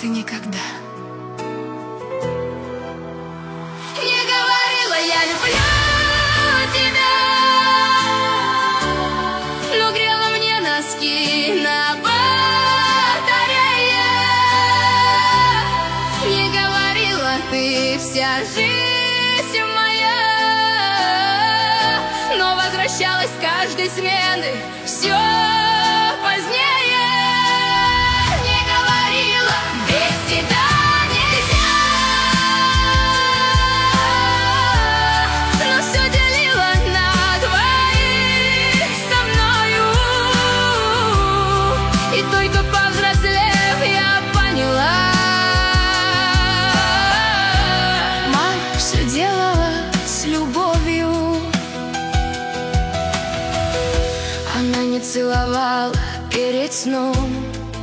ты никогда. Не говорила я люблю тебя, но грела мне носки на батарее. Не говорила ты вся жизнь моя, но возвращалась с каждой смены все позднее. Не говорила без тебя нельзя, но все делила на двоих со мною. И только повзрослев я поняла, Мама все делала с любовью. Она не целовала перед сном,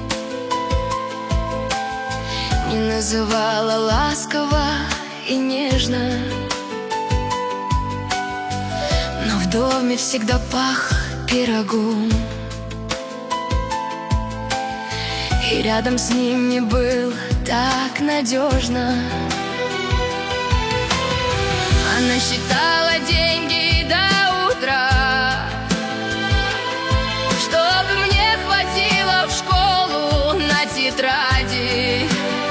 не называла ласково и нежно, но в доме всегда пах пирогом, и рядом с ним не было так надежно. Она считала деньги до утра, чтобы мне хватило в школу на тетради.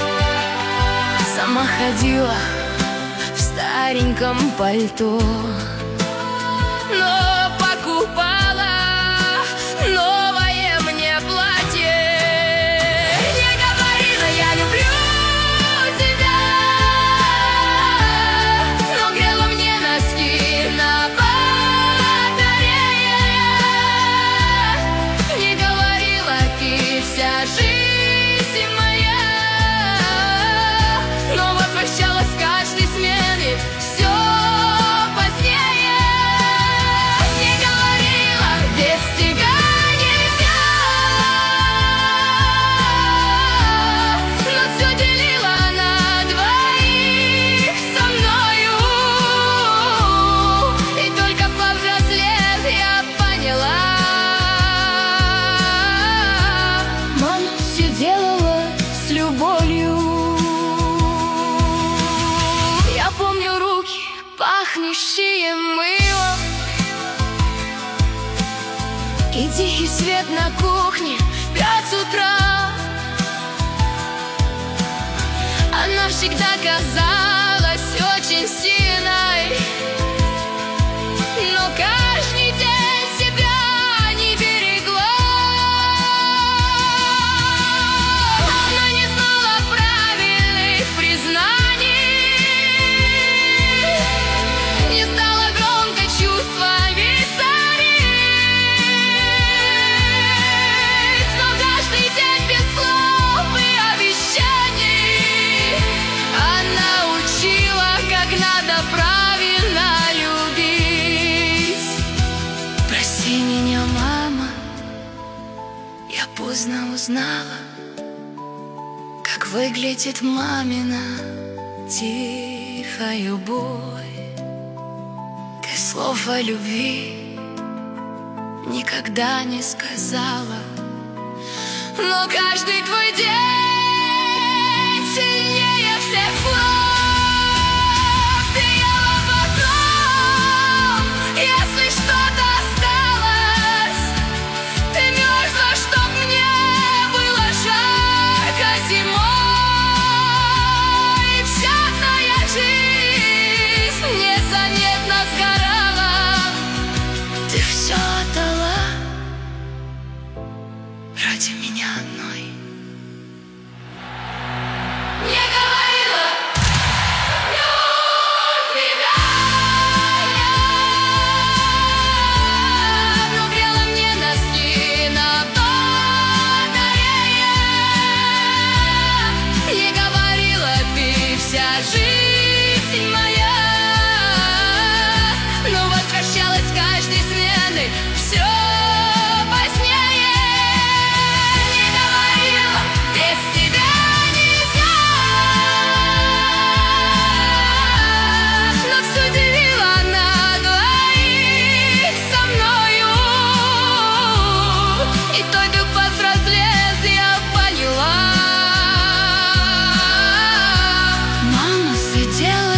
Сама ходила в стареньком пальто, но покупала новое мне платье. Не говорила я люблю тебя, но грела мне носки на батарее. Не говорила ты вся жизнь моя, но возвращалась с каждой смены все позднее. Не говорила без тебя нельзя, но все делила на двоих со мною. И только повзрослев я поняла, мама все делала с любовью. Я помню руки, пахнущие мылом, и тихий свет на кухне в 5 утра. Она всегда казалась очень сильной, но каждый день себя не берегла. Она не знала правильных признаний, не стала громко чувствами сорить, но каждый день без слов и обещаний она учила, как надо правильно любить. Прости меня, мама, я поздно узнала, как выглядит мамина тихая боль. Ты слов о любви никогда не сказала, но каждый твой день сильнее всех слов. Ты ела потом, если что-то осталось. Ты мерзла, чтоб мне было жарко зимой. И вся твоя жизнь незаметно сгорала. Ты все отдала ради меня одной. Не говорила люблю тебя, но грела мне носки на батарее. Не говорила ты вся жизнь моя, но возвращалась с каждой смены все позднее. Не говорила Сидела